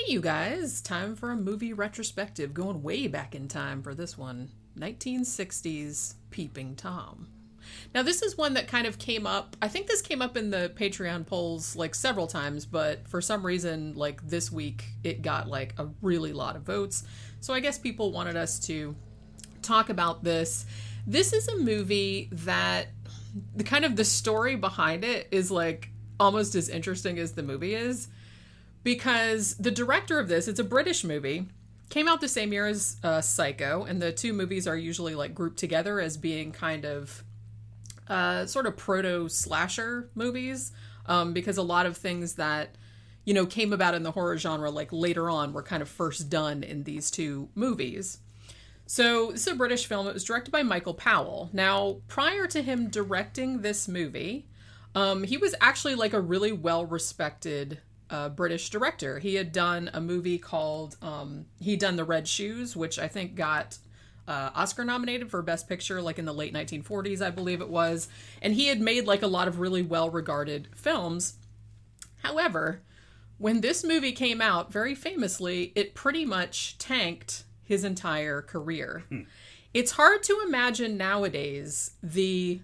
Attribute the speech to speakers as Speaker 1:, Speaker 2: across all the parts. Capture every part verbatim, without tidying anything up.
Speaker 1: you guys, time for a movie retrospective, going way back in time for this one. nineteen sixties Peeping Tom. Now this is one that kind of came up, I think this came up in the Patreon polls like several times, but for some reason like this week it got like a really lot of votes. So I guess people wanted us to talk about this. This is a movie that the kind of the story behind it is like almost as interesting as the movie is, because the director of this, it's a British movie, came out the same year as uh, Psycho, and the two movies are usually like grouped together as being kind of uh, sort of proto-slasher movies, um, because a lot of things that, you know, came about in the horror genre like later on were kind of first done in these two movies. So this is a British film. It was directed by Michael Powell. Now, prior to him directing this movie, um, he was actually like a really well-respected uh, British director. He had done a movie called, um, he'd done The Red Shoes, which I think got uh, Oscar nominated for Best Picture like in the late nineteen forties, I believe it was. And he had made like a lot of really well-regarded films. However, when this movie came out, very famously, it pretty much tanked his entire career. Hmm. It's hard to imagine nowadays the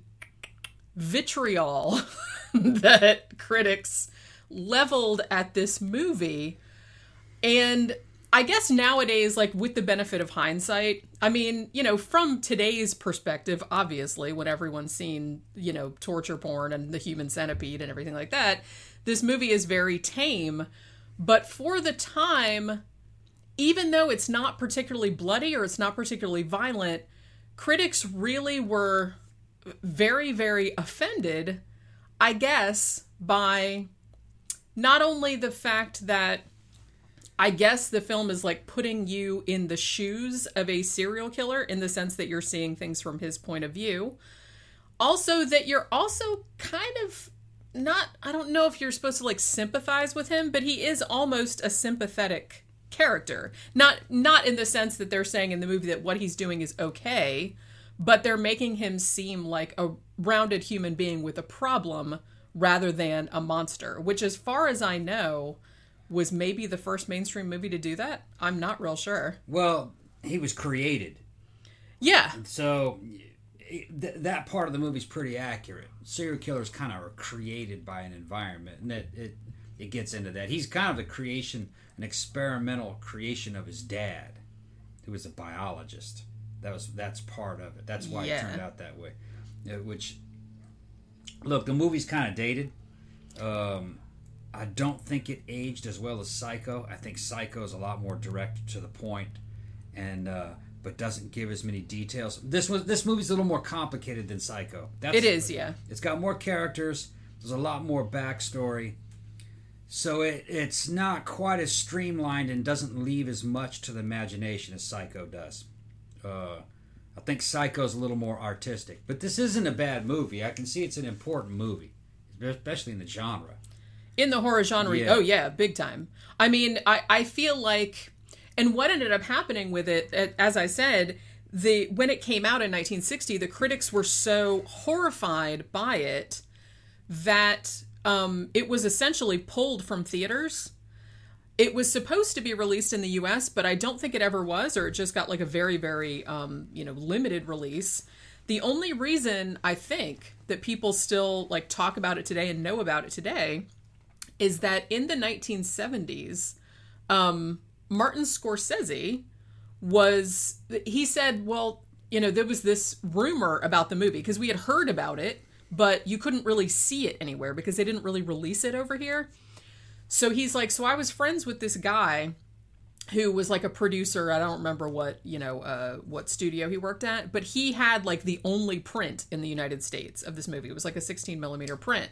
Speaker 1: vitriol that critics leveled at this movie. And I guess nowadays, like with the benefit of hindsight, I mean, you know, from today's perspective, obviously, when everyone's seen, you know, torture porn and the human centipede and everything like that, this movie is very tame. But for the time, even though it's not particularly bloody or it's not particularly violent, critics really were very, very offended, I guess, by not only the fact that I guess the film is like putting you in the shoes of a serial killer in the sense that you're seeing things from his point of view. Also that you're also kind of not, I don't know if you're supposed to like sympathize with him, but he is almost a sympathetic character. Not not in the sense that they're saying in the movie that what he's doing is okay, but they're making him seem like a rounded human being with a problem rather than a monster, which as far as I know was maybe the first mainstream movie to do that. I'm not real sure.
Speaker 2: Well, he was created.
Speaker 1: Yeah.
Speaker 2: So th- that part of the movie's pretty accurate. Serial killers kind of are created by an environment, and it, it it gets into that. He's kind of the creation, an experimental creation of his dad, who was a biologist. That was that's part of it. That's why
Speaker 1: yeah.
Speaker 2: it turned out that way. Uh, which, look, the movie's kind of dated. Um, I don't think it aged as well as Psycho. I think Psycho is a lot more direct to the point, and uh, but doesn't give as many details. This was this movie's a little more complicated than Psycho. That's,
Speaker 1: it is, yeah.
Speaker 2: It's got more characters. There's a lot more backstory. So it it's not quite as streamlined and doesn't leave as much to the imagination as Psycho does. Uh, I think Psycho's a little more artistic. But this isn't a bad movie. I can see it's an important movie, especially in the genre.
Speaker 1: In the horror genre, yeah. Oh yeah, big time. I mean, I, I feel like, and what ended up happening with it, as I said, the when it came out in nineteen sixty, the critics were so horrified by it that um, it was essentially pulled from theaters. It was supposed to be released in the U S, but I don't think it ever was, or it just got like a very, very, um, you know, limited release. The only reason I think that people still like talk about it today and know about it today is that in the nineteen seventies, um, Martin Scorsese was, he said, well, you know, there was this rumor about the movie because we had heard about it, but you couldn't really see it anywhere because they didn't really release it over here. So he's like, so I was friends with this guy who was like a producer. I don't remember what, you know, uh, what studio he worked at, but he had like the only print in the United States of this movie. It was like a sixteen millimeter print.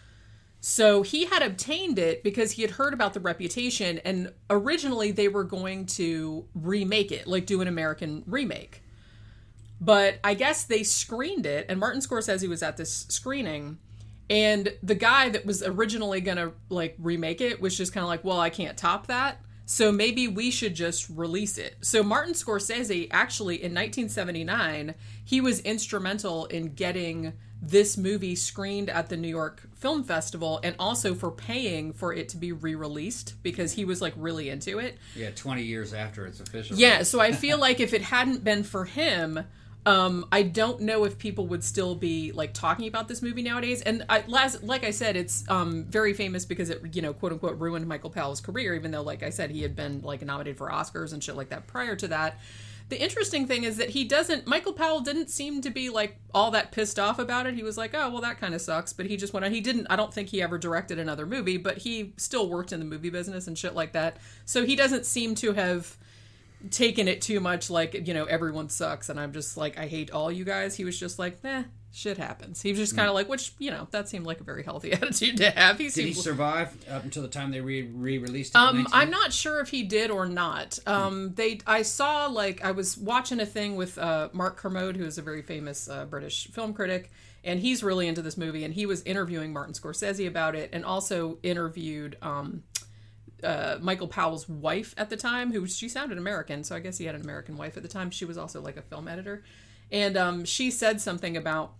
Speaker 1: So he had obtained it because he had heard about the reputation, and originally they were going to remake it, like do an American remake. But I guess they screened it, and Martin Scorsese was at this screening, and the guy that was originally going to like remake it was just kind of like, well, I can't top that. So maybe we should just release it. So Martin Scorsese, actually, in nineteen seventy-nine, he was instrumental in getting this movie screened at the New York Film Festival, and also for paying for it to be re-released, because he was like really into it.
Speaker 2: Yeah, twenty years after it's official.
Speaker 1: Yeah, so I feel like if it hadn't been for him, um, I don't know if people would still be like talking about this movie nowadays. And I, last, like I said, it's um, very famous because it, you know, quote unquote, ruined Michael Powell's career, even though, like I said, he had been like nominated for Oscars and shit like that prior to that. The interesting thing is that he doesn't, Michael Powell didn't seem to be like all that pissed off about it. He was like, oh, well, that kind of sucks. But he just went on. He didn't, I don't think he ever directed another movie, but he still worked in the movie business and shit like that. So he doesn't seem to have taken it too much like, you know, everyone sucks and I'm just like, I hate all you guys. He was just like, eh, shit happens. He was just kind of mm. like, which, you know, that seemed like a very healthy attitude to have. He
Speaker 2: did
Speaker 1: seemed,
Speaker 2: he survive up until the time they re- re-released it?
Speaker 1: Um, I'm not sure if he did or not. Um, mm. they, I saw, like, I was watching a thing with uh, Mark Kermode, who is a very famous uh, British film critic, and he's really into this movie, and he was interviewing Martin Scorsese about it, and also interviewed um, uh, Michael Powell's wife at the time, who, she sounded American, so I guess he had an American wife at the time. She was also, like, a film editor. And um, she said something about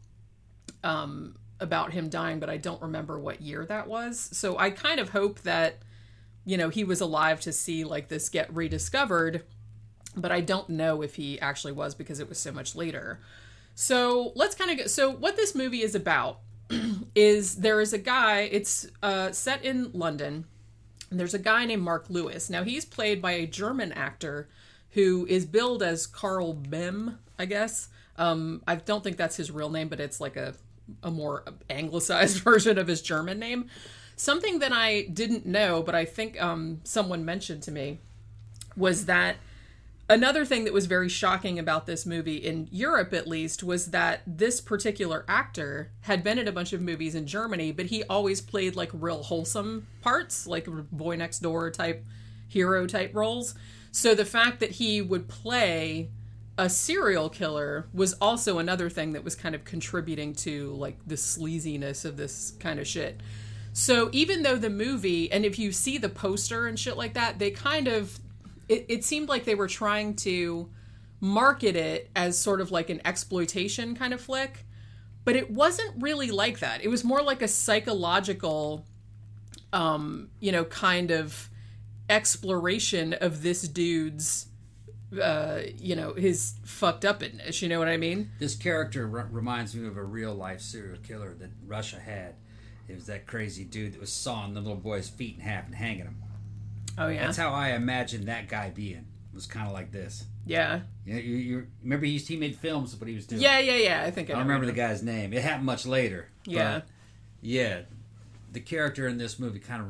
Speaker 1: um, about him dying, but I don't remember what year that was. So I kind of hope that, you know, he was alive to see like this get rediscovered, but I don't know if he actually was because it was so much later. So let's kind of get, so what this movie is about is there is a guy, it's uh, set in London, and there's a guy named Mark Lewis. Now he's played by a German actor who is billed as Carl Bem, I guess. Um, I don't think that's his real name, but it's like a, a more anglicized version of his German name. Something that I didn't know, but I think um, someone mentioned to me, was that another thing that was very shocking about this movie, in Europe at least, was that this particular actor had been in a bunch of movies in Germany, but he always played like real wholesome parts, like boy next door type, hero type roles. So the fact that he would play a serial killer was also another thing that was kind of contributing to like the sleaziness of this kind of shit. So even though the movie, and if you see the poster and shit like that, they kind of, it, it seemed like they were trying to market it as sort of like an exploitation kind of flick, but it wasn't really like that. It was more like a psychological, um, you know, kind of exploration of this dude's uh, you know, his fucked upness, you know what I mean?
Speaker 2: This character r- reminds me of a real life serial killer that Russia had. It was that crazy dude that was sawing the little boy's feet in half and hanging him.
Speaker 1: Oh yeah,
Speaker 2: that's how I imagined that guy being. It was kind of like this.
Speaker 1: Yeah.
Speaker 2: You, know, you, you remember he, he made films of what he was doing.
Speaker 1: Yeah, yeah, yeah. I think I,
Speaker 2: I don't remember the guy's name. It happened much later.
Speaker 1: Yeah.
Speaker 2: But yeah, the character in this movie kind of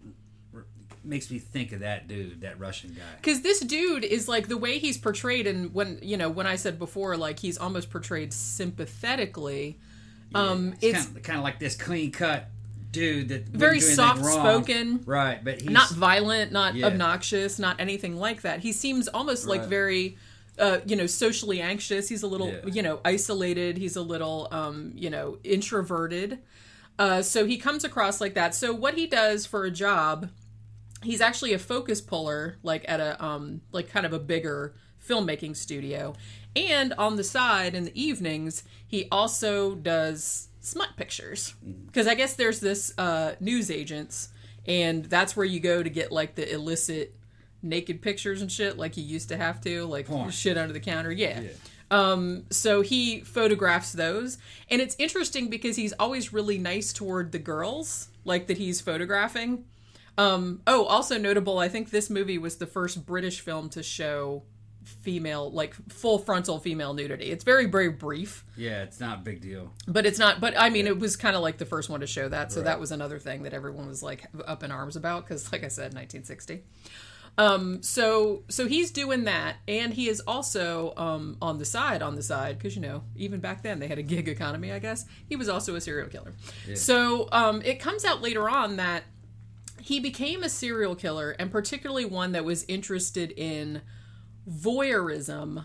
Speaker 2: makes me think of that dude, that Russian guy.
Speaker 1: Because this dude is like, the way he's portrayed, and when, you know, when I said before, like, he's almost portrayed sympathetically.
Speaker 2: Yeah,
Speaker 1: um,
Speaker 2: it's,
Speaker 1: it's
Speaker 2: kind of, kind of like this clean cut dude that
Speaker 1: very soft spoken,
Speaker 2: right? But he's
Speaker 1: not violent, not
Speaker 2: yeah.
Speaker 1: obnoxious, not anything like that. He seems almost right. like very, uh, you know, socially anxious. He's a little, yeah. you know, isolated. He's a little, um, you know, introverted. Uh, so he comes across like that. So what he does for a job, he's actually a focus puller, like at a, um, like kind of a bigger filmmaking studio. And on the side in the evenings, he also does smut pictures. Because I guess there's this uh, news agents, and that's where you go to get like the illicit naked pictures and shit, like you used to have to, like Porn. Shit under the counter. Yeah. yeah. Um, so he photographs those. And it's interesting because he's always really nice toward the girls, like that he's photographing. Um, oh, also notable, I think this movie was the first British film to show female, like full frontal female nudity. It's very, very brief.
Speaker 2: Yeah, it's not a big deal.
Speaker 1: But it's not, but I mean, yeah. it was kind of like the first one to show that. So
Speaker 2: right.
Speaker 1: that was another thing that everyone was like up in arms about. Cause like I said, nineteen sixty. Um, so, so he's doing that. And he is also, um, on the side, on the side, cause you know, even back then they had a gig economy, I guess. He was also a serial killer. Yeah. So, um, it comes out later on that he became a serial killer, and particularly one that was interested in voyeurism,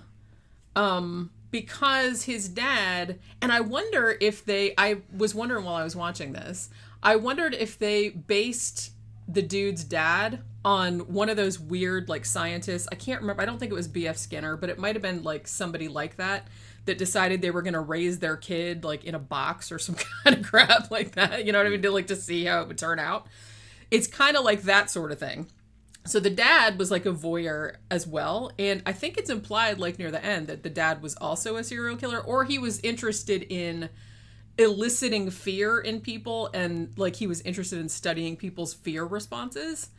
Speaker 1: um, because his dad, and I wonder if they, I was wondering while I was watching this, I wondered if they based the dude's dad on one of those weird like scientists. I can't remember. I don't think it was B F Skinner, but it might have been like somebody like that that decided they were going to raise their kid like in a box or some kind of crap like that. You know what I mean? To like to see how it would turn out. It's kind of like that sort of thing. So the dad was like a voyeur as well. And I think it's implied like near the end that the dad was also a serial killer, or he was interested in eliciting fear in people, and like he was interested in studying people's fear responses.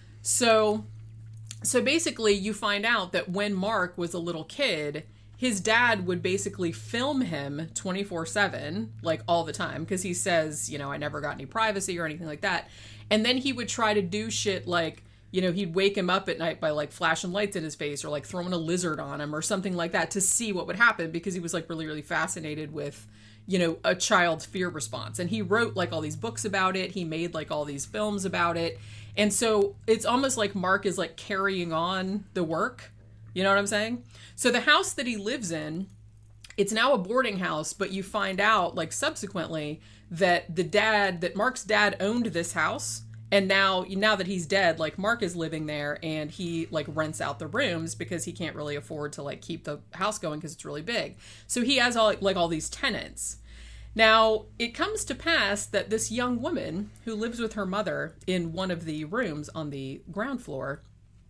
Speaker 1: So, so basically you find out that when Mark was a little kid, his dad would basically film him twenty-four seven, like all the time. Cause he says, you know, I never got any privacy or anything like that. And then he would try to do shit like, you know, he'd wake him up at night by like flashing lights in his face or like throwing a lizard on him or something like that to see what would happen, because he was like really, really fascinated with, you know, a child's fear response. And he wrote like all these books about it. He made like all these films about it. And so it's almost like Mark is like carrying on the work. You know what I'm saying? So the house that he lives in, it's now a boarding house, but you find out like subsequently that the dad, that Mark's dad owned this house. And now, now that he's dead, like Mark is living there, and he like rents out the rooms because he can't really afford to like keep the house going because it's really big. So he has all like all these tenants. Now it comes to pass that this young woman who lives with her mother in one of the rooms on the ground floor,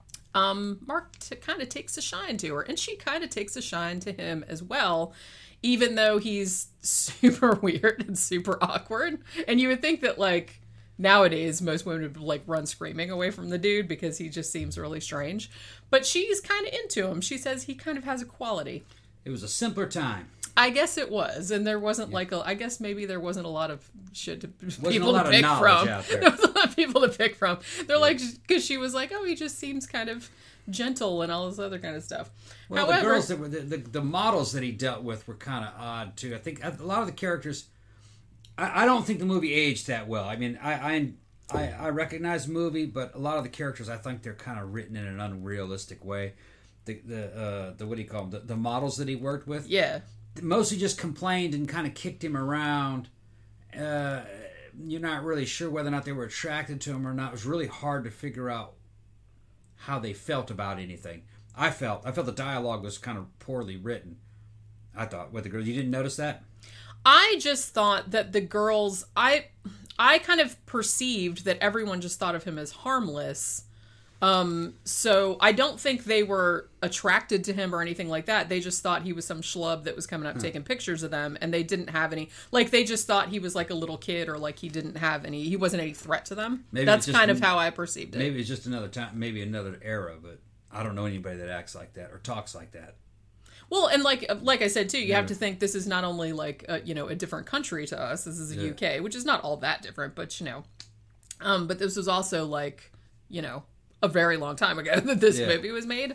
Speaker 1: um, Mark t- kind of takes a shine to her, and she kind of takes a shine to him as well, even though he's super weird and super awkward. And you would think that like, nowadays, most women would like run screaming away from the dude because he just seems really strange. But she's kind of into him. She says he kind of has a quality.
Speaker 2: It was a simpler time.
Speaker 1: I guess it was. And there wasn't yeah. like a, I guess maybe there wasn't a lot of shit to
Speaker 2: wasn't
Speaker 1: people
Speaker 2: a lot
Speaker 1: to pick
Speaker 2: of
Speaker 1: from.
Speaker 2: Out there.
Speaker 1: There was a lot of people to pick from. They're
Speaker 2: yeah.
Speaker 1: like, because she was like, oh, he just seems kind of gentle and all this other kind of stuff.
Speaker 2: Well,
Speaker 1: However,
Speaker 2: the girls that were, the, the, the models that he dealt with were kind of odd too. I think a lot of the characters, I, I don't think the movie aged that well. I mean, I, I I, I recognize the movie, but a lot of the characters, I think they're kind of written in an unrealistic way. The the uh, the what do you call them? The, the models that he worked with,
Speaker 1: yeah,
Speaker 2: mostly just complained and kind of kicked him around. Uh, you're not really sure whether or not they were attracted to him or not. It was really hard to figure out how they felt about anything. I felt I felt the dialogue was kind of poorly written. I thought with the girls, you didn't notice that?
Speaker 1: I just thought that the girls, I. I kind of perceived that everyone just thought of him as harmless. Um, so I don't think they were attracted to him or anything like that. They just thought he was some schlub that was coming up hmm. taking pictures of them, and they didn't have any, like they just thought he was like a little kid, or like he didn't have any, he wasn't any threat to them. Maybe That's just, kind of how I perceived it.
Speaker 2: Maybe it's just another time, maybe another era, but I don't know anybody that acts like that or talks like that.
Speaker 1: Well, and like like I said too, you yeah. have to think this is not only like a, you know a different country to us. This is the yeah. U K, which is not all that different, but you know, um, but this was also like you know a very long time ago that this yeah. movie was made.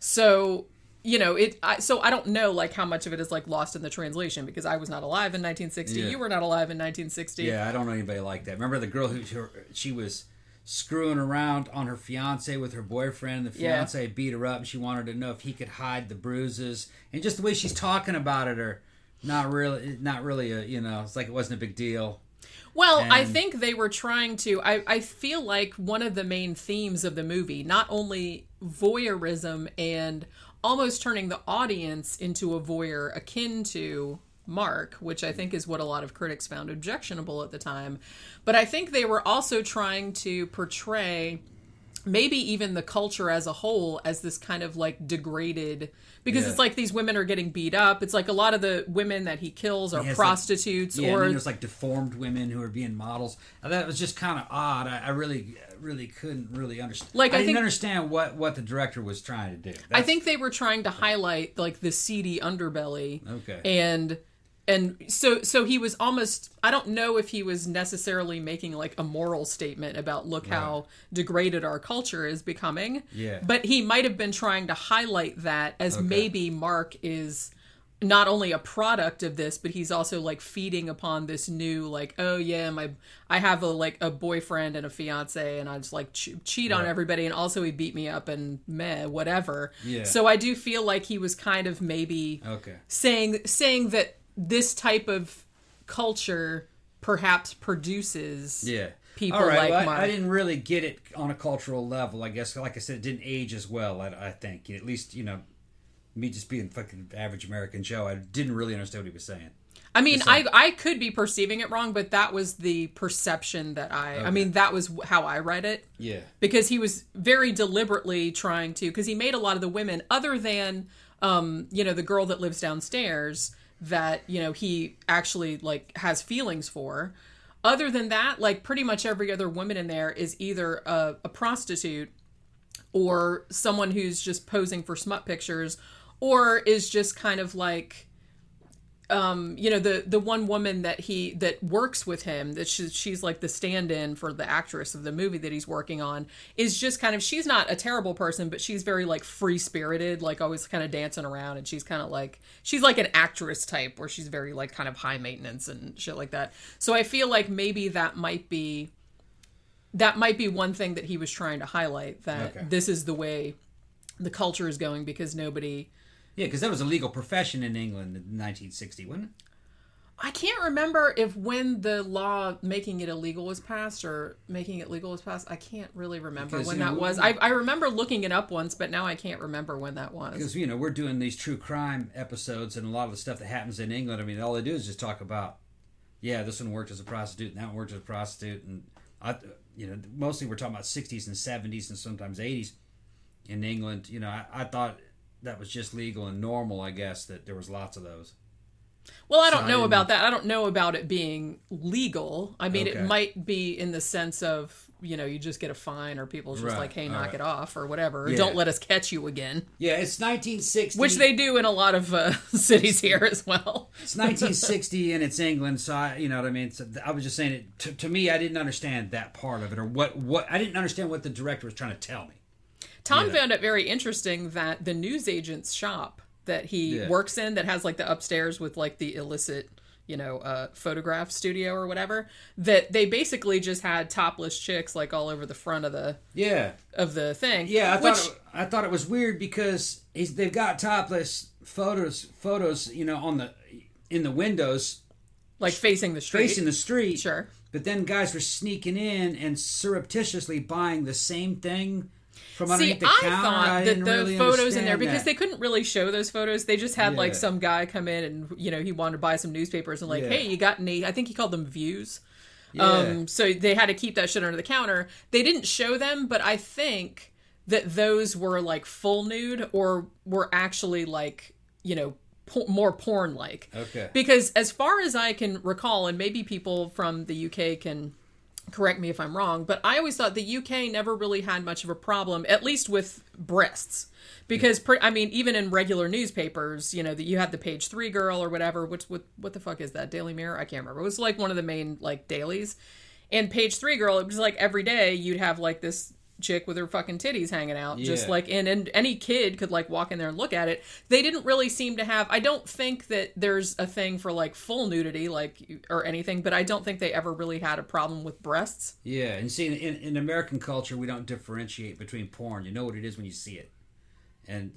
Speaker 1: So you know it. I, so I don't know like how much of it is like lost in the translation, because I was not alive in nineteen sixty. Yeah. You were not alive in nineteen sixty.
Speaker 2: Yeah, I don't know anybody like that. Remember the girl who her, she was screwing around on her fiance with her boyfriend. The fiance yeah. beat her up, and she wanted to know if he could hide the bruises. And just the way she's talking about it, or not really, not really a, you know, it's like it wasn't a big deal.
Speaker 1: Well,
Speaker 2: and,
Speaker 1: I think they were trying to, I, I feel like one of the main themes of the movie, not only voyeurism and almost turning the audience into a voyeur akin to Mark, which I think is what a lot of critics found objectionable at the time. But I think they were also trying to portray maybe even the culture as a whole as this kind of like degraded, because yeah. it's like these women are getting beat up. It's like a lot of the women that he kills are he prostitutes
Speaker 2: like, yeah,
Speaker 1: or
Speaker 2: and there's like deformed women who are being models. And that was just kind of odd. I, I really, really couldn't really understand. Like I, I didn't think, understand what, what the director was trying to do. That's,
Speaker 1: I think they were trying to highlight like the seedy underbelly.
Speaker 2: Okay.
Speaker 1: And And so so he was almost, I don't know if he was necessarily making like a moral statement about look right. how degraded our culture is becoming.
Speaker 2: Yeah.
Speaker 1: But he might have been trying to highlight that as okay. maybe Mark is not only a product of this, but he's also like feeding upon this new like, oh yeah, my I have a like a boyfriend and a fiance, and I just like ch- cheat right. on everybody, and also he beat me up and meh, whatever.
Speaker 2: Yeah.
Speaker 1: So I do feel like he was kind of maybe
Speaker 2: okay.
Speaker 1: saying saying that this type of culture perhaps produces
Speaker 2: Yeah.
Speaker 1: people
Speaker 2: All right.
Speaker 1: like
Speaker 2: well, I,
Speaker 1: Mark.
Speaker 2: I didn't really get it on a cultural level. I guess, like I said, it didn't age as well. I, I think at least you know, me just being fucking average American Joe, I didn't really understand what he was saying.
Speaker 1: I mean,
Speaker 2: like,
Speaker 1: I I could be perceiving it wrong, but that was the perception that I. Okay. I mean, that was how I read it.
Speaker 2: Yeah.
Speaker 1: Because he was very deliberately trying to, because he made a lot of the women, other than, um, you know, the girl that lives downstairs, that you know he actually like has feelings for. Other than that, like pretty much every other woman in there is either a, a prostitute or someone who's just posing for smut pictures, or is just kind of like. Um, you know, the, the one woman that he, that works with him, that she's, she's like the stand-in for the actress of the movie that he's working on, is just kind of, she's not a terrible person, but she's very like free-spirited, like always kind of dancing around, and she's kind of like, she's like an actress type where she's very like kind of high maintenance and shit like that. So I feel like maybe that might be, that might be one thing that he was trying to highlight, that okay. This is the way the culture is going, because nobody...
Speaker 2: Yeah, because that was a legal profession in England in nineteen sixty, wasn't it?
Speaker 1: I can't remember if when the law making it illegal was passed or making it legal was passed. I can't really remember because, when you know, that was. I, I remember looking it up once, but now I can't remember when that was.
Speaker 2: Because, you know, we're doing these true crime episodes, and a lot of the stuff that happens in England, I mean, all they do is just talk about, yeah, this one worked as a prostitute, and that one worked as a prostitute, and, I, you know, mostly we're talking about sixties and seventies and sometimes eighties in England. You know, I, I thought... that was just legal and normal, I guess, that there was lots of those.
Speaker 1: Well, I don't so know I about that. I don't know about it being legal. I mean, okay. It might be in the sense of, you know, you just get a fine or people's just right. like, hey, knock right. it off or whatever. Yeah. Don't let us catch you again.
Speaker 2: Yeah, it's nineteen sixty.
Speaker 1: Which they do in a lot of uh, cities here as well.
Speaker 2: It's nineteen sixty and it's England, so I, you know what I mean? So I was just saying, it to, to me, I didn't understand that part of it, or what, what I didn't understand what the director was trying to tell me.
Speaker 1: Tom
Speaker 2: yeah.
Speaker 1: found it very interesting that the newsagent's shop that he yeah. works in, that has like the upstairs with like the illicit, you know, uh, photograph studio or whatever, that they basically just had topless chicks like all over the front of the
Speaker 2: yeah
Speaker 1: of the thing.
Speaker 2: Yeah, I
Speaker 1: which,
Speaker 2: thought it, I thought it was weird because he's, they've got topless photos photos you know on the in the windows,
Speaker 1: like facing the street,
Speaker 2: facing the street.
Speaker 1: Sure,
Speaker 2: but then guys were sneaking in and surreptitiously buying the same thing. From
Speaker 1: See,
Speaker 2: the
Speaker 1: I
Speaker 2: counter.
Speaker 1: thought
Speaker 2: I
Speaker 1: that the
Speaker 2: really
Speaker 1: photos in there, because
Speaker 2: that.
Speaker 1: they couldn't really show those photos. They just had
Speaker 2: yeah.
Speaker 1: like some guy come in and, you know, he wanted to buy some newspapers and like, yeah. hey, you got any, I think he called them views. Yeah. Um, so they had to keep that shit under the counter. They didn't show them, but I think that those were like full nude or were actually like, you know, po- more porn-like.
Speaker 2: Okay.
Speaker 1: Because as far as I can recall, and maybe people from the U K can correct me if I'm wrong, but I always thought the U K never really had much of a problem, at least with breasts. Because, per, I mean, even in regular newspapers, you know, that you had the Page Three girl or whatever, which, what, what the fuck is that? Daily Mirror? I can't remember. It was like one of the main, like, dailies. And Page Three girl, it was like every day you'd have, like, this chick with her fucking titties hanging out, yeah. just like, and, and any kid could like walk in there and look at it. They didn't really seem to have, I don't think that there's a thing for like full nudity, like, or anything, but I don't think they ever really had a problem with breasts.
Speaker 2: Yeah, and see, in, in American culture, we don't differentiate between porn. You know what it is when you see it. And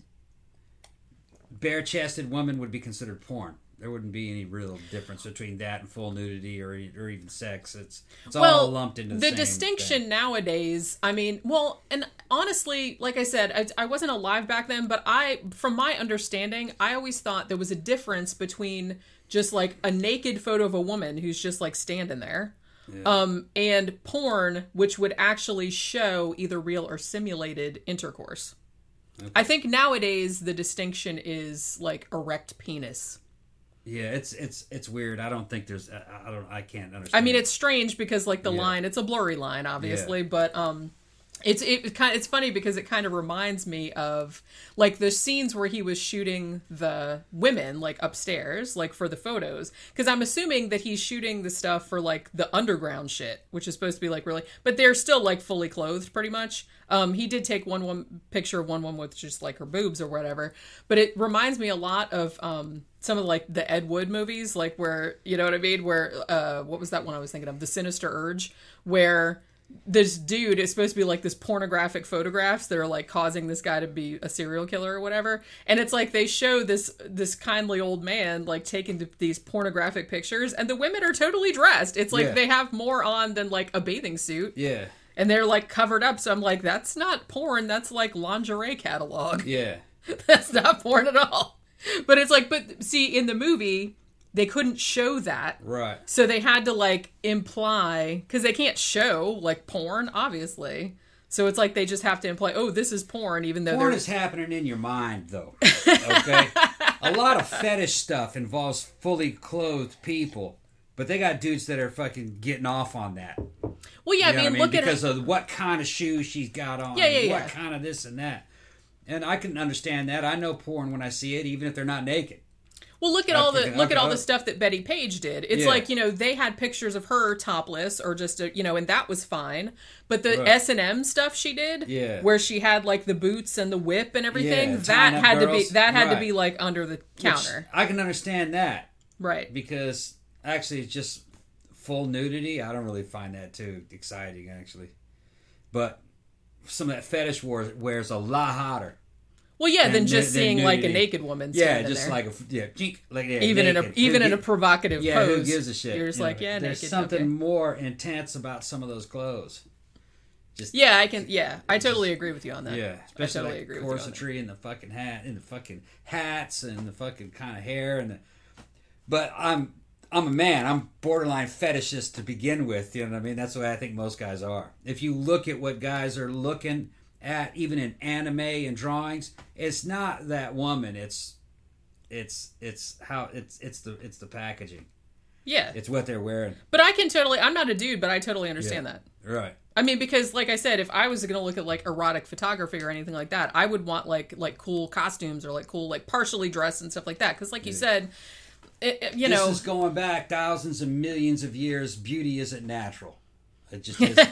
Speaker 2: bare-chested woman would be considered porn. There wouldn't be any real difference between that and full nudity or or even sex. It's it's
Speaker 1: well,
Speaker 2: all lumped into the,
Speaker 1: the
Speaker 2: same
Speaker 1: distinction
Speaker 2: thing.
Speaker 1: Nowadays. I mean, well, and honestly, like I said, I, I wasn't alive back then, but I, from my understanding, I always thought there was a difference between just like a naked photo of a woman who's just like standing there, yeah. um, and porn, which would actually show either real or simulated intercourse. Okay. I think nowadays the distinction is like erect penis.
Speaker 2: Yeah, it's it's it's weird. I don't think there's. I, I don't. I can't understand.
Speaker 1: I mean, it's strange because like the
Speaker 2: yeah.
Speaker 1: line, it's a blurry line, obviously,
Speaker 2: yeah.
Speaker 1: but um, it's it kind. It's funny because it kind of reminds me of like the scenes where he was shooting the women like upstairs, like for the photos. Because I'm assuming that he's shooting the stuff for like the underground shit, which is supposed to be like really, but they're still like fully clothed, pretty much. Um, he did take one one picture of one woman with just like her boobs or whatever, but it reminds me a lot of um. some of like the Ed Wood movies, like where, you know what I mean? Where, uh, what was that one I was thinking of? The Sinister Urge, where this dude is supposed to be like this pornographic photographs that are like causing this guy to be a serial killer or whatever. And it's like they show this this kindly old man like taking these pornographic pictures, and the women are totally dressed. It's like
Speaker 2: Yeah.
Speaker 1: they have more on than like a bathing suit.
Speaker 2: Yeah.
Speaker 1: And they're like covered up. So I'm like, that's not porn. That's like lingerie catalog.
Speaker 2: Yeah.
Speaker 1: That's not porn at all. But it's like, but see, in the movie, they couldn't show that.
Speaker 2: Right.
Speaker 1: So they had to like imply, because they can't show like porn, obviously. So it's like they just have to imply, oh, this is porn, even though
Speaker 2: Porn
Speaker 1: they're...
Speaker 2: is happening in your mind, though. Okay? A lot of fetish stuff involves fully clothed people, but they got dudes that are fucking getting off on that.
Speaker 1: Well, yeah,
Speaker 2: You know
Speaker 1: I
Speaker 2: what
Speaker 1: mean, look
Speaker 2: because
Speaker 1: at
Speaker 2: of what kind of shoes she's got on,
Speaker 1: Yeah, yeah,
Speaker 2: what
Speaker 1: yeah.
Speaker 2: kind of this and that. And I can understand that. I know porn when I see it, even if they're not naked.
Speaker 1: Well, look at
Speaker 2: I
Speaker 1: all the
Speaker 2: forget-
Speaker 1: look at all
Speaker 2: okay.
Speaker 1: the stuff that Betty Page did. It's
Speaker 2: Yeah.
Speaker 1: like, you know, they had pictures of her topless or just a, you know, and that was fine. But the
Speaker 2: Right.
Speaker 1: S and M stuff she did,
Speaker 2: Yeah.
Speaker 1: where she had like the boots and the whip and everything,
Speaker 2: Yeah,
Speaker 1: that
Speaker 2: tying up
Speaker 1: had to be
Speaker 2: girls.
Speaker 1: that had to
Speaker 2: Right.
Speaker 1: be like under the
Speaker 2: Which
Speaker 1: counter,
Speaker 2: I can understand that
Speaker 1: right?
Speaker 2: because actually it's just full nudity. I don't really find that too exciting, actually. But some of that fetish wear, wears a lot hotter.
Speaker 1: Well, yeah, than
Speaker 2: And
Speaker 1: just
Speaker 2: the- the
Speaker 1: seeing like a
Speaker 2: nudity.
Speaker 1: naked woman.
Speaker 2: Yeah,
Speaker 1: standing
Speaker 2: just
Speaker 1: there.
Speaker 2: like a yeah, jink, like yeah,
Speaker 1: even in a
Speaker 2: naked.
Speaker 1: even
Speaker 2: Who
Speaker 1: in a
Speaker 2: gi-
Speaker 1: provocative
Speaker 2: yeah,
Speaker 1: pose.
Speaker 2: who gives a shit?
Speaker 1: You're just
Speaker 2: You
Speaker 1: like,
Speaker 2: know,
Speaker 1: yeah,
Speaker 2: there's
Speaker 1: naked.
Speaker 2: something
Speaker 1: okay.
Speaker 2: more intense about some of those clothes. Just
Speaker 1: Yeah, I can. Yeah, I totally agree with you on that.
Speaker 2: yeah, especially
Speaker 1: I totally
Speaker 2: like
Speaker 1: agree with you on that.
Speaker 2: corsetry and the fucking hat and the fucking hats and the fucking kind of hair and the. But I'm I'm a man. I'm borderline fetishist to begin with. You know what I mean? That's the way I think most guys are. If you look at what guys are looking at, even in anime and drawings, it's not that woman. It's it's it's how it's it's the it's the packaging.
Speaker 1: Yeah,
Speaker 2: It's what they're wearing.
Speaker 1: but I can totally. I'm not a dude, but I totally understand that.
Speaker 2: Right.
Speaker 1: I mean, because like I said, if I was going to look at like erotic photography or anything like that, I would want like like cool costumes or like cool like partially dressed and stuff like that. Because like you said, it, it- you
Speaker 2: this
Speaker 1: know,
Speaker 2: is going back thousands and millions of years. Beauty isn't natural. It just isn't.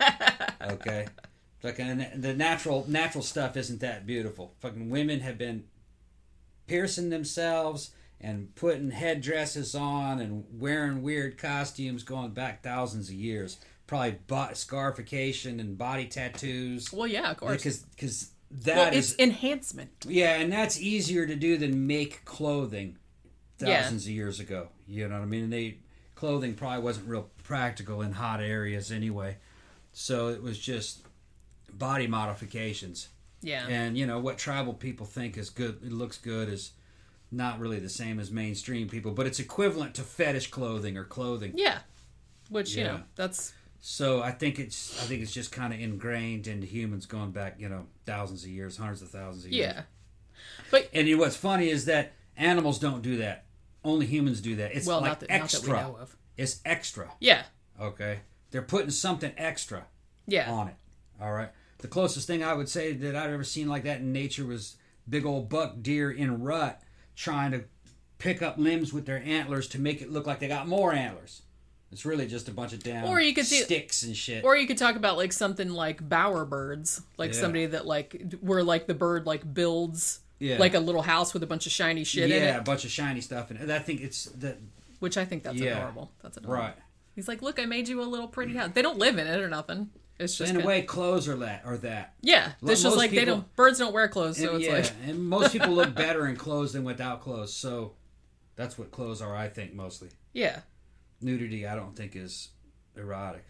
Speaker 2: Okay. Fucking the natural natural stuff isn't that beautiful. Fucking women have been piercing themselves and putting headdresses on and wearing weird costumes going back thousands of years. Probably bo- scarification and body tattoos.
Speaker 1: well, yeah, of course.
Speaker 2: Because because that
Speaker 1: Well,
Speaker 2: is
Speaker 1: it's enhancement.
Speaker 2: yeah, and that's easier to do than make clothing
Speaker 1: Yeah.
Speaker 2: thousands of years ago. You know what I mean? And they clothing probably wasn't real practical in hot areas anyway. So it was just body modifications.
Speaker 1: Yeah.
Speaker 2: And you know what tribal people think is good, it looks good, is not really the same as mainstream people, but it's equivalent to fetish clothing or clothing.
Speaker 1: Yeah. Which you
Speaker 2: Yeah.
Speaker 1: know, that's
Speaker 2: So I think it's I think it's just kind of ingrained into humans going back, you know, thousands of years, hundreds of thousands of years.
Speaker 1: yeah.
Speaker 2: And you know what's funny is that animals don't do that. Only humans do that. It's
Speaker 1: Well,
Speaker 2: like
Speaker 1: not that,
Speaker 2: extra.
Speaker 1: not that we know of.
Speaker 2: It's extra.
Speaker 1: Yeah.
Speaker 2: Okay. They're putting something extra
Speaker 1: Yeah.
Speaker 2: on it. All right. The closest thing I would say that I've ever seen like that in nature was big old buck deer in a rut trying to pick up limbs with their antlers to make it look like they got more antlers. It's really just a bunch of damn
Speaker 1: Or you could see-
Speaker 2: sticks and shit.
Speaker 1: Or you could talk about like something like bower birds, like
Speaker 2: Yeah.
Speaker 1: somebody that like where like the bird like builds
Speaker 2: Yeah.
Speaker 1: like a little house with a bunch of shiny shit in
Speaker 2: yeah, a
Speaker 1: it,
Speaker 2: bunch of shiny stuff in it. And I think it's that
Speaker 1: which I think that's
Speaker 2: Yeah.
Speaker 1: adorable. That's adorable.
Speaker 2: right.
Speaker 1: He's like, look, I made you a little pretty house. They don't live in it or nothing. It's just
Speaker 2: In a
Speaker 1: kinda-
Speaker 2: way, clothes are that or that.
Speaker 1: yeah.
Speaker 2: Lo-
Speaker 1: It's just
Speaker 2: most
Speaker 1: like they
Speaker 2: people-
Speaker 1: don't. Birds don't wear clothes, so
Speaker 2: And,
Speaker 1: it's
Speaker 2: yeah,
Speaker 1: like
Speaker 2: and most people look better in clothes than without clothes. So that's what clothes are, I think, mostly.
Speaker 1: yeah.
Speaker 2: Nudity, I don't think is erotic.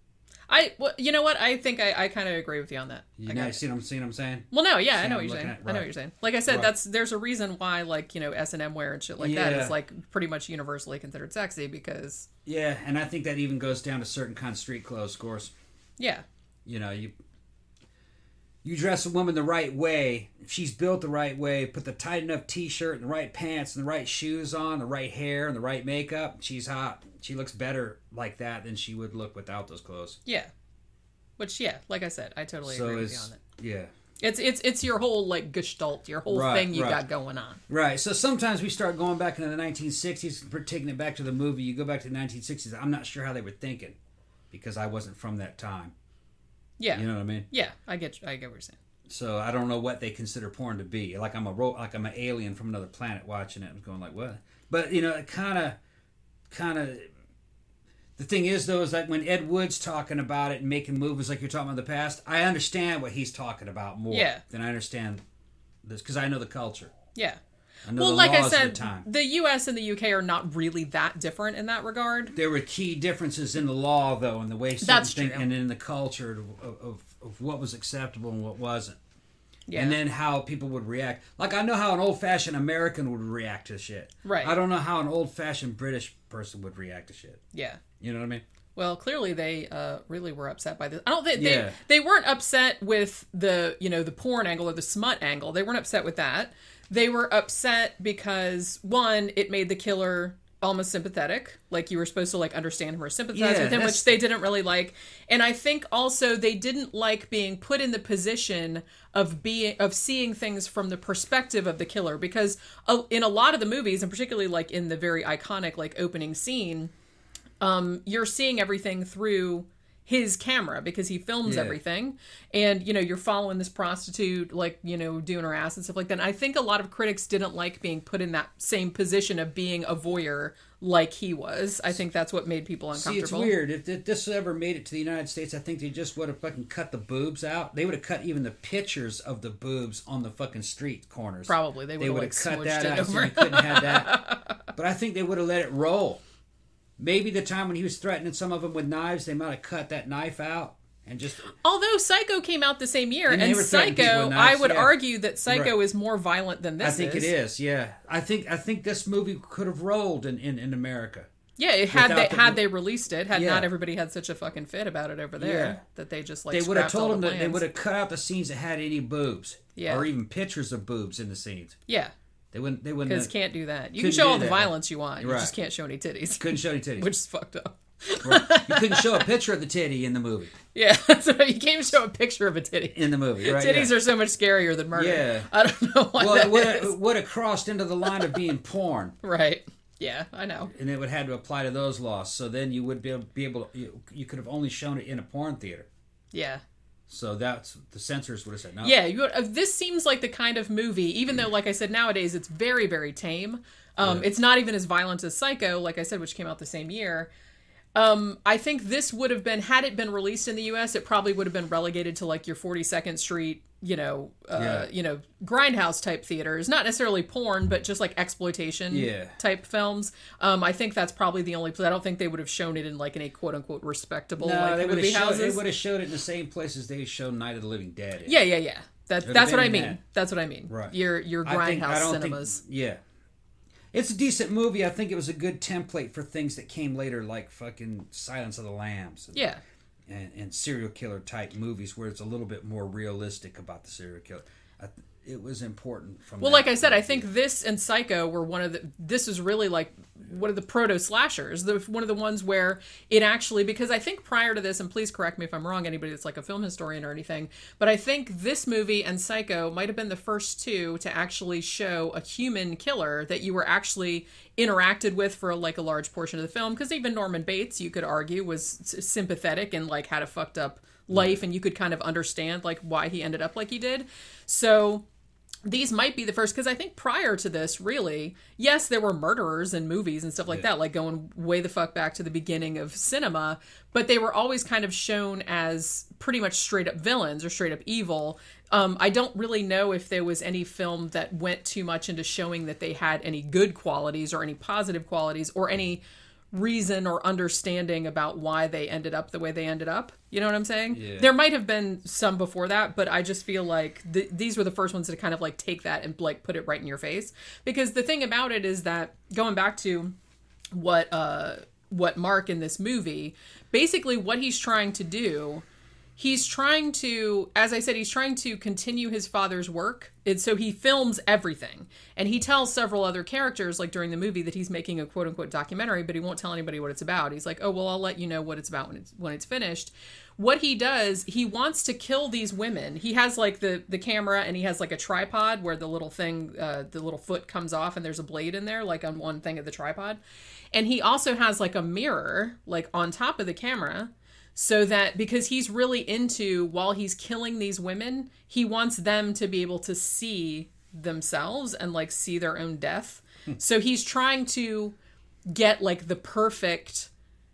Speaker 1: I well, you know what? I think I, I kind of agree with you on that.
Speaker 2: You
Speaker 1: I
Speaker 2: know,
Speaker 1: got it.
Speaker 2: see what I'm, see what I'm saying?
Speaker 1: Well, no, yeah, I
Speaker 2: See
Speaker 1: know
Speaker 2: what
Speaker 1: what you're
Speaker 2: I'm
Speaker 1: saying.
Speaker 2: looking at?
Speaker 1: I know what
Speaker 2: Right.
Speaker 1: you're saying. Like I said,
Speaker 2: Right.
Speaker 1: that's there's a reason why like you know S and M wear and shit like that
Speaker 2: Yeah.
Speaker 1: is like pretty much universally considered sexy because
Speaker 2: Yeah, and I think that even goes down to certain kind of street clothes, of course.
Speaker 1: yeah,
Speaker 2: You know, you you dress a woman the right way, if she's built the right way, put the tight enough t-shirt and the right pants and the right shoes on, the right hair and the right makeup, she's hot. She looks better like that than she would look without those clothes.
Speaker 1: yeah. Which yeah, like I said, I totally
Speaker 2: So
Speaker 1: agree with you
Speaker 2: it's
Speaker 1: on that.
Speaker 2: yeah.
Speaker 1: It's it's it's your whole like gestalt, your whole
Speaker 2: Right,
Speaker 1: thing you
Speaker 2: right.
Speaker 1: got going on.
Speaker 2: Right. So sometimes we start going back into the nineteen sixties, we're taking it back to the movie. You go back to the nineteen sixties. I'm not sure how they were thinking because I wasn't from that time.
Speaker 1: Yeah,
Speaker 2: You know what I mean?
Speaker 1: yeah. I get I get what you're saying.
Speaker 2: So I don't know what they consider porn to be. Like I'm a ro- like I'm an alien from another planet watching it and going like what? But you know, it kind of, kind of, The thing is, though, is that when Ed Wood's talking about it and making movies like you're talking about in the past, I understand what he's talking about more
Speaker 1: Yeah.
Speaker 2: than I understand this, because I know the culture.
Speaker 1: Yeah.
Speaker 2: I know
Speaker 1: Well,
Speaker 2: the
Speaker 1: like I
Speaker 2: laws of
Speaker 1: said,
Speaker 2: the time.
Speaker 1: the U S and the U K are not really that different in that regard.
Speaker 2: There were key differences in the law, though, and the way certain
Speaker 1: That's
Speaker 2: things,
Speaker 1: true.
Speaker 2: and in the culture of, of, of what was acceptable and what wasn't.
Speaker 1: Yeah.
Speaker 2: And then how people would react. Like, I know how an old-fashioned American would react to shit.
Speaker 1: Right.
Speaker 2: I don't know how an old-fashioned British person would react to shit.
Speaker 1: Yeah.
Speaker 2: You know what I mean?
Speaker 1: Well, clearly they uh, really were upset by this. I don't think
Speaker 2: Yeah.
Speaker 1: they they weren't upset with the, you know, the porn angle or the smut angle. They weren't upset with that. They were upset because, one, it made the killer almost sympathetic. Like, you were supposed to, like, understand him or sympathize
Speaker 2: Yeah,
Speaker 1: with him,
Speaker 2: that's-
Speaker 1: which they didn't really like. And I think also they didn't like being put in the position of being of seeing things from the perspective of the killer, because uh, in a lot of the movies, and particularly like in the very iconic like opening scene, um, you're seeing everything through his camera because he films
Speaker 2: Yeah.
Speaker 1: everything, and you know you're following this prostitute like you know doing her ass and stuff like that. And I think a lot of critics didn't like being put in that same position of being a voyeur like he was. I think that's what made people
Speaker 2: See,
Speaker 1: uncomfortable.
Speaker 2: it's weird. If, if this ever made it to the United States, I think they just would have fucking cut the boobs out. They would have cut even the pictures of the boobs on the fucking street corners.
Speaker 1: Probably they would
Speaker 2: They
Speaker 1: have
Speaker 2: would
Speaker 1: like
Speaker 2: have cut
Speaker 1: smooshed
Speaker 2: that
Speaker 1: it
Speaker 2: out so
Speaker 1: over.
Speaker 2: you couldn't have that. But I think they would have let it roll. Maybe the time when he was threatening some of them with knives, they might have cut that knife out and just...
Speaker 1: Although Psycho came out the same year,
Speaker 2: And
Speaker 1: and,
Speaker 2: they were threatening people
Speaker 1: Psycho,
Speaker 2: with knives,
Speaker 1: I would
Speaker 2: yeah.
Speaker 1: argue that Psycho
Speaker 2: Right.
Speaker 1: is more violent than this
Speaker 2: I think
Speaker 1: is.
Speaker 2: it is, yeah. I think I think this movie could have rolled in, in, in America.
Speaker 1: Yeah, it had they
Speaker 2: Without the-
Speaker 1: had they released it, had
Speaker 2: Yeah.
Speaker 1: not everybody had such a fucking fit about it over there
Speaker 2: Yeah.
Speaker 1: that they just like
Speaker 2: They would have
Speaker 1: scrapped all
Speaker 2: told
Speaker 1: the
Speaker 2: them that they
Speaker 1: plans.
Speaker 2: would have cut out the scenes that had any boobs.
Speaker 1: Yeah.
Speaker 2: Or even pictures of boobs in the scenes.
Speaker 1: Yeah,
Speaker 2: They wouldn't. They wouldn't.
Speaker 1: because
Speaker 2: have-
Speaker 1: can't do that. You can
Speaker 2: couldn't
Speaker 1: show
Speaker 2: do
Speaker 1: all the
Speaker 2: that.
Speaker 1: violence you want, you
Speaker 2: Right.
Speaker 1: just can't show any titties,
Speaker 2: couldn't show any titties.
Speaker 1: which is fucked up.
Speaker 2: Right. You couldn't show a picture of the titty in the movie.
Speaker 1: Yeah, so you can't even show a picture of a titty.
Speaker 2: In the movie, right?
Speaker 1: Titties
Speaker 2: yeah.
Speaker 1: are so much scarier than murder.
Speaker 2: Yeah.
Speaker 1: I don't know why
Speaker 2: Well,
Speaker 1: that
Speaker 2: it would,
Speaker 1: is.
Speaker 2: have, it would have crossed into the line of being porn,
Speaker 1: Right. Yeah, I know.
Speaker 2: and it would have to apply to those laws. So then you would be able, be able to, you, you could have only shown it in a porn theater.
Speaker 1: Yeah.
Speaker 2: So that's the censors would have said no.
Speaker 1: Yeah, you, uh, this seems like the kind of movie, even though, like I said, nowadays it's very, very tame. Um,
Speaker 2: Yeah.
Speaker 1: It's not even as violent as Psycho, like I said, which came out the same year. Um, I think this would have been, had it been released in the U S, it probably would have been relegated to like your forty-second Street, you know, uh,
Speaker 2: Yeah.
Speaker 1: you know, grindhouse type theaters. Not necessarily porn, but just like exploitation
Speaker 2: Yeah.
Speaker 1: type films. Um, I think that's probably the only place. I don't think they would have shown it in like in a quote unquote respectable
Speaker 2: No,
Speaker 1: like
Speaker 2: they would
Speaker 1: movie
Speaker 2: have showed. They
Speaker 1: houses.
Speaker 2: would have showed it in the same places they showed Night of the Living Dead. In.
Speaker 1: Yeah, yeah, yeah. That,
Speaker 2: It'd
Speaker 1: that's
Speaker 2: have
Speaker 1: what I
Speaker 2: been
Speaker 1: mean.
Speaker 2: that.
Speaker 1: That's what I mean.
Speaker 2: Right.
Speaker 1: Your your
Speaker 2: I think- I
Speaker 1: grindhouse
Speaker 2: don't
Speaker 1: cinemas.
Speaker 2: Think, yeah. It's a decent movie. I think it was a good template for things that came later, like fucking Silence of the Lambs. And,
Speaker 1: Yeah.
Speaker 2: and, and serial killer type movies where it's a little bit more realistic about the serial killer. I, th- it was important from
Speaker 1: Well,
Speaker 2: that
Speaker 1: like I said, I
Speaker 2: point of
Speaker 1: think
Speaker 2: view.
Speaker 1: this and Psycho were one of the. This is really like one of the proto slashers. The one of the ones where it actually, because I think prior to this, and please correct me if I'm wrong, anybody that's like a film historian or anything, but I think this movie and Psycho might have been the first two to actually show a human killer that you were actually interacted with for like a large portion of the film. Because even Norman Bates, you could argue, was s- sympathetic and like had a fucked up life, and you could kind of understand like why he ended up like he did. So these might be the first, because I think prior to this, really, yes, there were murderers in movies and stuff like
Speaker 2: Yeah.
Speaker 1: that, like going way the fuck back to the beginning of cinema, but they were always kind of shown as pretty much straight up villains or straight up evil. Um, I don't really know if there was any film that went too much into showing that they had any good qualities or any positive qualities or any reason or understanding about why they ended up the way they ended up. You know what I'm saying?
Speaker 2: Yeah.
Speaker 1: There might have been some before that, but I just feel like th- these were the first ones to kind of like take that and like put it right in your face. Because the thing about it is that going back to what uh what Mark in this movie, basically what he's trying to do, he's trying to, as I said, he's trying to continue his father's work. And so he films everything. And he tells several other characters, like during the movie, that he's making a quote unquote documentary, but he won't tell anybody what it's about. He's like, oh, well, I'll let you know what it's about when it's when it's finished. What he does, he wants to kill these women. He has like the, the camera and he has like a tripod where the little thing, uh, the little foot comes off and there's a blade in there, like on one thing of the tripod. And he also has like a mirror, like on top of the camera. So that, because he's really into, while he's killing these women, he wants them to be able to see themselves and like see their own death. So he's trying to get like the perfect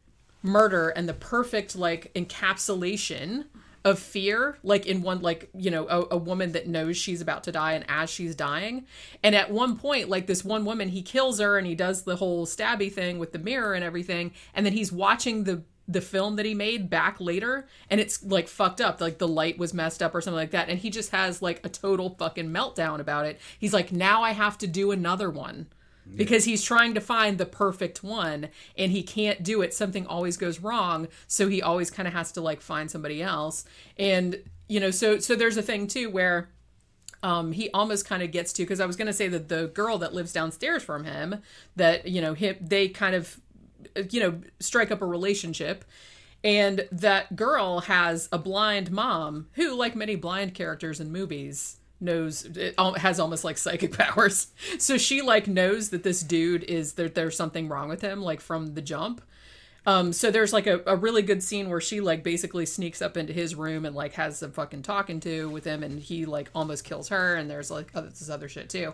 Speaker 1: murder and the perfect like encapsulation of fear, like in one, like, you know, a, a woman that knows she's about to die and as she's dying. And at one point, like this one woman, he kills her and he does the whole stabby thing with the mirror and everything. And then he's watching the, the film that he made back later and it's like fucked up. Like the light was messed up or something like that. And he just has like a total fucking meltdown about it. He's like, now I have to do another one. Because he's trying to find the perfect one and he can't do it. Something always goes wrong. So he always kind of has to like find somebody else. And, you know, so, so there's a thing too where, um, he almost kind of gets to, cause I was going to say that the girl that lives downstairs from him that, you know, him, they kind of, you know, strike up a relationship. And that girl has a blind mom who, like many blind characters in movies, knows it has almost like psychic powers. So she like knows that this dude is there, there's something wrong with him, like from the jump. Um, so there's like a, a really good scene where she like basically sneaks up into his room and like has some fucking talking to with him and he like almost kills her. And there's like other, this other shit too.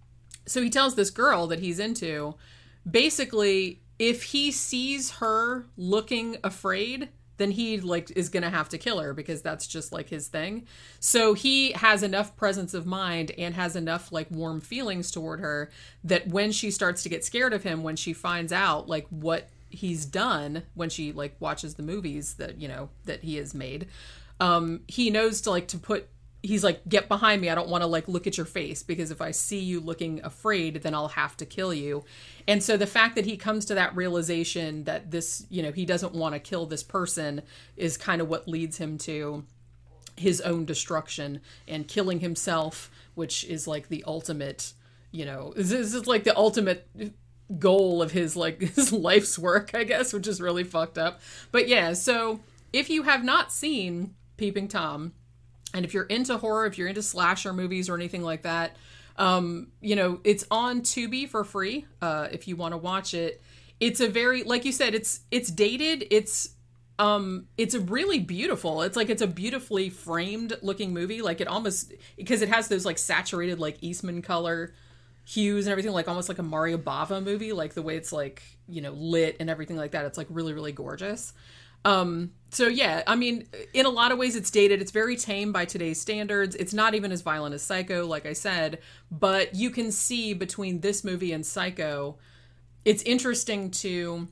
Speaker 1: So he tells this girl that he's into, basically, if he sees her looking afraid, then he like is gonna have to kill her because that's just like his thing. So he has enough presence of mind and has enough like warm feelings toward her that when she starts to get scared of him, when she finds out like what he's done, when she like watches the movies that, you know, that he has made, um, he knows to like to put, he's like, get behind me. I don't want to like look at your face because if I see you looking afraid, then I'll have to kill you. And so the fact that he comes to that realization that this, you know, he doesn't want to kill this person is kind of what leads him to his own destruction and killing himself, which is like the ultimate, you know, this is like the ultimate goal of his like his life's work, I guess, which is really fucked up. But yeah, so if you have not seen Peeping Tom, and if you're into horror, if you're into slasher movies or anything like that, um, you know, it's on Tubi for free. Uh, if you want to watch it, it's a very, like you said, it's, it's dated. It's, um, it's a really beautiful, it's like, it's a beautifully framed looking movie. Like it almost, because it has those like saturated, like Eastman color hues and everything, like almost like a Mario Bava movie, like the way it's like, you know, lit and everything like that. It's like really, really gorgeous. Um, so yeah, I mean, in a lot of ways it's dated. It's very tame by today's standards. It's not even as violent as Psycho, like I said, but you can see between this movie and Psycho, it's interesting to,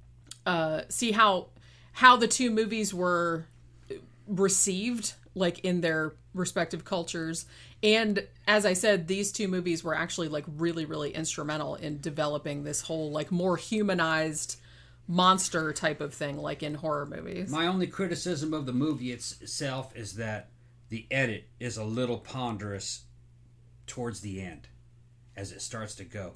Speaker 1: uh, see how, how the two movies were received, like in their respective cultures. And as I said, these two movies were actually like really, really instrumental in developing this whole like more humanized monster type of thing, like in horror movies.
Speaker 2: My only criticism of the movie it's, itself is that the edit is a little ponderous towards the end as it starts to go.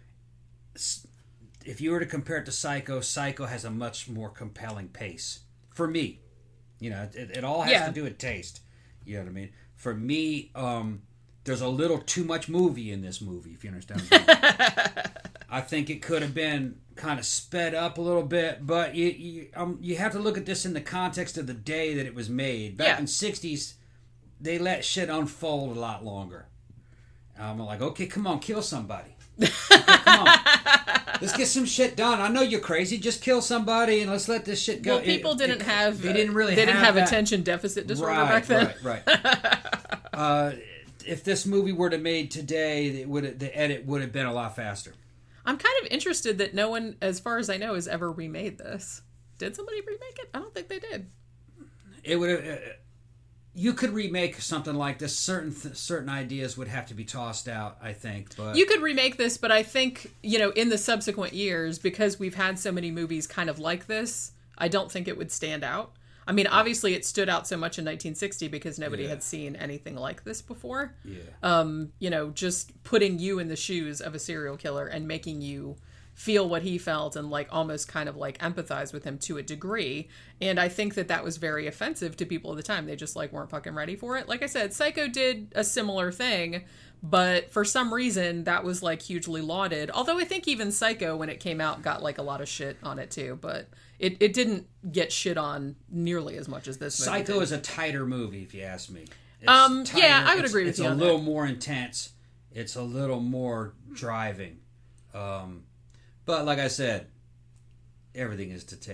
Speaker 2: If you were to compare it to Psycho, Psycho has a much more compelling pace. For me. You know, it, it all has yeah. to do with taste. You know what I mean? For me, um, there's a little too much movie in this movie, if you understand what I'm saying. I think it could have been kind of sped up a little bit, but you you, um, you have to look at this in the context of the day that it was made. Back yeah. in the sixties, they let shit unfold a lot longer. I'm like, okay, come on, kill somebody. Okay, come on. Let's get some shit done. I know you're crazy. Just kill somebody and let's let this shit go.
Speaker 1: Well, people
Speaker 2: it,
Speaker 1: didn't
Speaker 2: it,
Speaker 1: have...
Speaker 2: They didn't really
Speaker 1: they
Speaker 2: have
Speaker 1: didn't have
Speaker 2: that.
Speaker 1: attention deficit disorder
Speaker 2: right,
Speaker 1: back then.
Speaker 2: Right, right, uh, if this movie were to made today, it would the edit would have been a lot faster.
Speaker 1: I'm kind of interested that no one, as far as I know, has ever remade this. Did somebody remake it? I don't think they did.
Speaker 2: It would have... Uh, you could remake something like this. Certain th- certain ideas would have to be tossed out, I think. But
Speaker 1: you could remake this, but I think, you know, in the subsequent years, because we've had so many movies kind of like this, I don't think it would stand out. I mean, obviously it stood out so much in nineteen sixty because nobody yeah. had seen anything like this before.
Speaker 2: Yeah.
Speaker 1: Um, you know, just putting you in the shoes of a serial killer and making you feel what he felt and like almost kind of like empathize with him to a degree. And I think that that was very offensive to people at the time. They just like weren't fucking ready for it. Like I said, Psycho did a similar thing, but for some reason that was like hugely lauded. Although I think even Psycho, when it came out, got like a lot of shit on it too, but it, it didn't get shit on nearly as much as this movie
Speaker 2: Psycho
Speaker 1: did.
Speaker 2: is a tighter movie, if you ask me. It's
Speaker 1: um,
Speaker 2: tighter.
Speaker 1: Yeah, I would
Speaker 2: it's,
Speaker 1: agree with
Speaker 2: it's
Speaker 1: you on
Speaker 2: It's a little
Speaker 1: that.
Speaker 2: more intense. It's a little more driving. Um... But like I said, everything is to taste.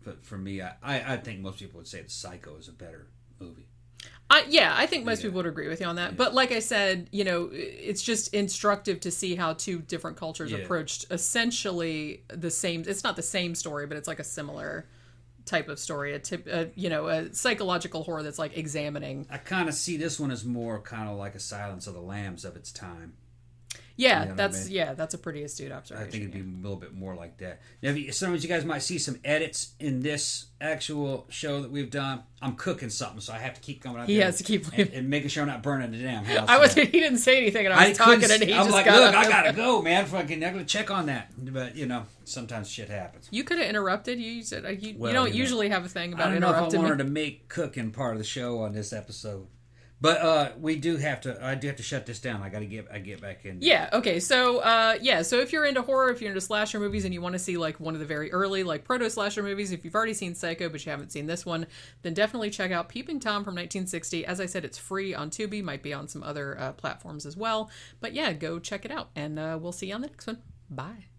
Speaker 2: but for me, I, I, I think most people would say that Psycho is a better movie.
Speaker 1: I, yeah, I think most
Speaker 2: Yeah.
Speaker 1: people would agree with you on that.
Speaker 2: Yeah.
Speaker 1: But like I said, you know, it's just instructive to see how two different cultures
Speaker 2: Yeah.
Speaker 1: approached essentially the same. It's not the same story, but it's like a similar type of story. A tip, a, you know, a psychological horror that's like examining.
Speaker 2: I kind of see this one as more kind of like a Silence of the Lambs of its time.
Speaker 1: Yeah,
Speaker 2: You know what I
Speaker 1: that's
Speaker 2: mean?
Speaker 1: yeah, that's a pretty astute
Speaker 2: I
Speaker 1: observation.
Speaker 2: think it'd be
Speaker 1: yeah.
Speaker 2: a little bit more like that. Now, if you, sometimes you guys might see some edits in this actual show that we've done. I'm cooking something, so I have to keep coming out
Speaker 1: He
Speaker 2: there
Speaker 1: has to keep
Speaker 2: and, and making sure I'm not burning the damn house.
Speaker 1: I was.
Speaker 2: man.
Speaker 1: He didn't say anything, and I was talking,
Speaker 2: couldn't-
Speaker 1: and he
Speaker 2: I'm
Speaker 1: just
Speaker 2: like,
Speaker 1: got
Speaker 2: look,
Speaker 1: up.
Speaker 2: I gotta go, man. Fucking, I gotta check on that. But you know, sometimes shit happens.
Speaker 1: You could have interrupted. You said uh, you,
Speaker 2: Well,
Speaker 1: you don't
Speaker 2: you know,
Speaker 1: usually have a thing
Speaker 2: I
Speaker 1: about
Speaker 2: don't know if I
Speaker 1: interrupting
Speaker 2: wanted
Speaker 1: me.
Speaker 2: to make cooking part of the show on this episode, but uh, we do have to. I do have to shut this down. I gotta get. I get back in.
Speaker 1: Yeah, okay, so, uh, yeah, so if you're into horror, if you're into slasher movies and you want to see, like, one of the very early, like, proto-slasher movies, if you've already seen Psycho but you haven't seen this one, then definitely check out Peeping Tom from nineteen sixty. As I said, it's free on Tubi, might be on some other uh, platforms as well, but yeah, go check it out, and uh, we'll see you on the next one. Bye.